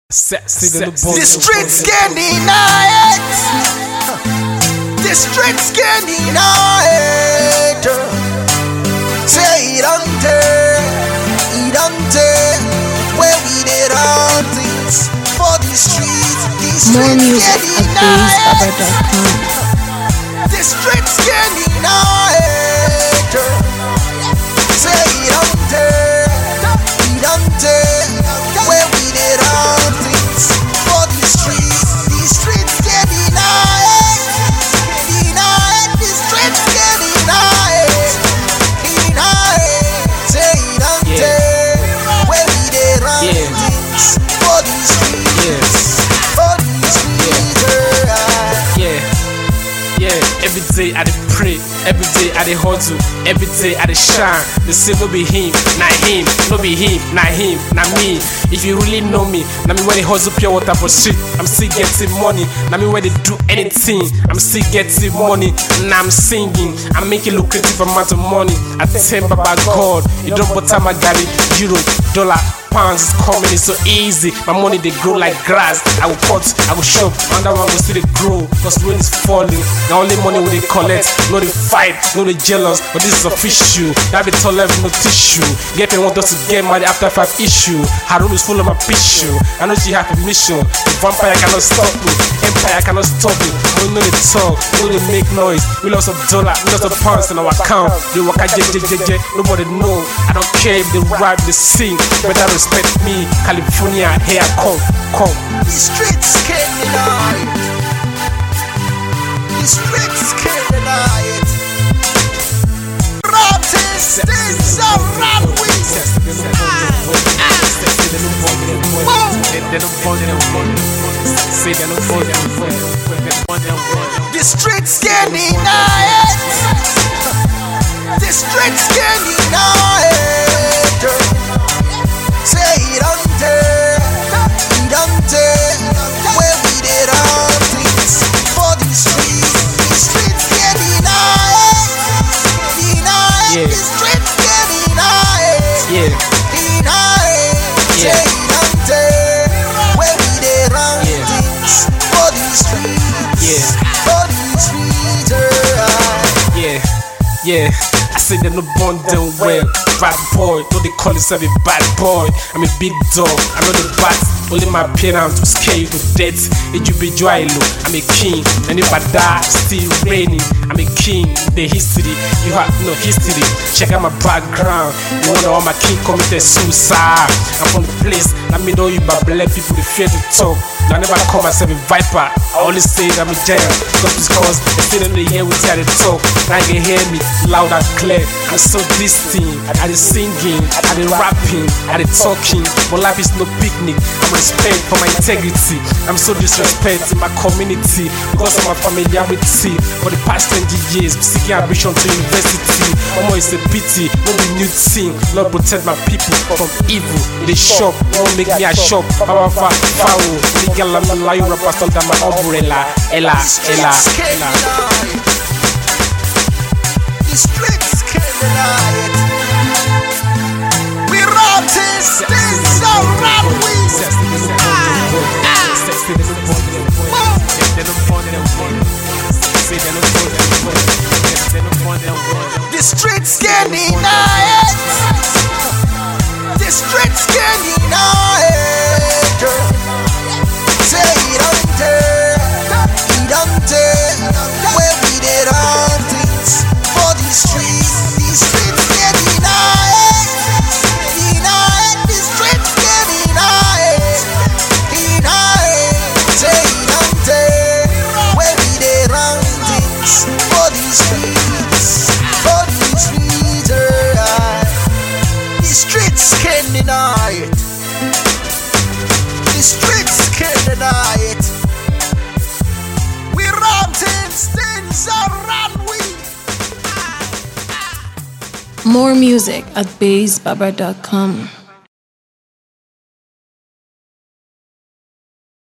The streets can deny it. The streets can deny it. Say it don't where we did all things for the streets. The streets can deny it. The streets can deny it. Say it don't where we did all things for the streets. The streets can deny it. Deny it. The streets can deny it. Deny it. Say it where we did all things for the streets. For the streets. Every day I dey pray, every day I dey hustle, every day I dey shine. They say no be him, not him, no be him, not him, not me. If you really know me, na me when they hustle pure water for street, I'm still getting money. Na me when they do anything, I'm still getting money. Now I'm singing, I'm making lucrative amount of money. I tell Baba God, you don't butter my galley, euro, dollar, pounds is coming, it's so easy. My money they grow like grass. I will cut, I will shop, and that one will still they grow. Cause rain is falling. The only money we they collect, no they fight, no they jealous. But this is official. That be tall level, no tissue. Get me want us to get money after 5 issue. Her room is full of my tissue. I know she have a mission. The vampire cannot stop me. Empire cannot stop me. We know they talk, we know they make noise. We lost of dollar, we lost of pounds in our account. They walk out, nobody know. I don't care if they rap, they sing. Better respect me, California, here I come. The streets can't deny it. The streets can't deny it. Rotters, things are rap with. The streets can't deny it. The streets can't deny it. Say it where we did all things for the streets. The streets can deny it. Deny it. The streets can deny it. Deny it. Say it where we did all things for the streets. For the streets. I say they're no born them well. Bad boy, no they call themselves a bad boy. I'm a big dog, I'm not a bat. Only my parents will scare you to death. It you be joylo, I'm a king. And if I die, still raining. I'm a king, the history. You have no history. Check out my background. You wonder how my king committed suicide. I'm from the place, I mean though you but black people they fear to talk. I never call myself a viper. I always say that I'm a giant. Because they sit in the air with you at the talk. Now you can hear me loud and clear. I'm so distinct. I dey singing, I dey rapping, I dey talking. But life is no picnic. I'm respect for my integrity. I'm so disrespect in my community because of my familiarity. For the past 20 years, seeking ambition to university. Almost a pity, no be new thing. Lord protect my people from evil. They shop, won't make me a shop. Power foul. Legal I'm lie rappers under my umbrella. Ella. The streets can't deny it. We rotters, things are rap with. The streets can't deny it. The streets can't deny it. Say it where we did all things for the streets. The streets can't deny it. Deny it. The streets can't deny it. Deny it. Say it where we did all things for the streets. For the streets. The streets can't deny it. The streets can't deny it. We rob things are run with. More music at BassBaba.com.